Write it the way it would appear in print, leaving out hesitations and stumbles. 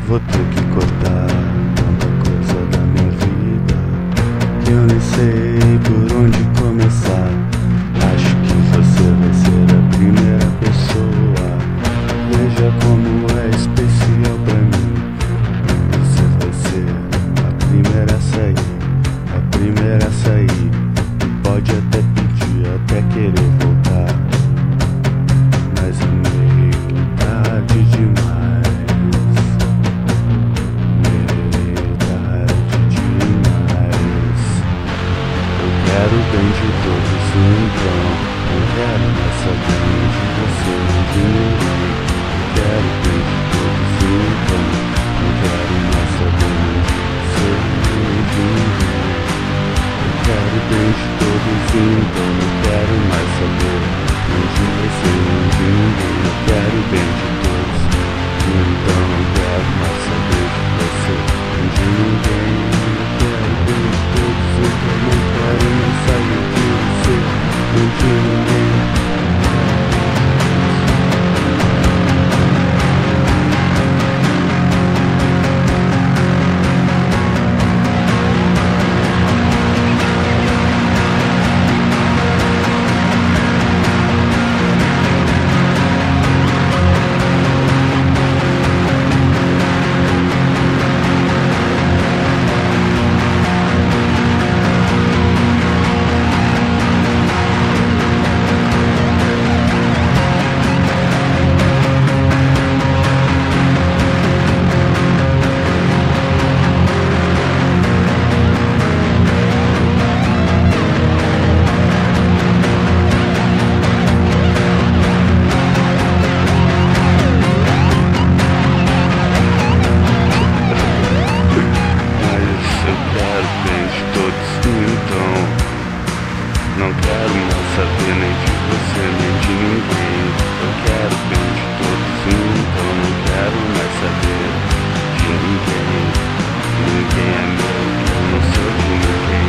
Vou ter que cortar tanta coisa da minha vida que eu nem sei por onde começar. Acho que você vai ser a primeira pessoa. Veja como é especial pra mim. Você vai ser a primeira a sair, a primeira a sair. E pode até pedir, até querer voltar, mas é meio tarde demais. Quero bem de todos, então não quero mais saber de você nem de ninguém. Quero bem de todos, então não quero mais saber nem de você nem de ninguém. Eu quero bem de todos, então não quero mais saber nem de você nem de ninguém. Eu quero bem de todos, então não quero mais saber de você nem de ninguém. Eu quero bem de todos, então não quero mais sair de você nem de ninguém. Não quero mais saber nem de você nem de ninguém. Eu quero bem de todos, então não quero mais saber de ninguém. Ninguém é meu, eu não sou de ninguém.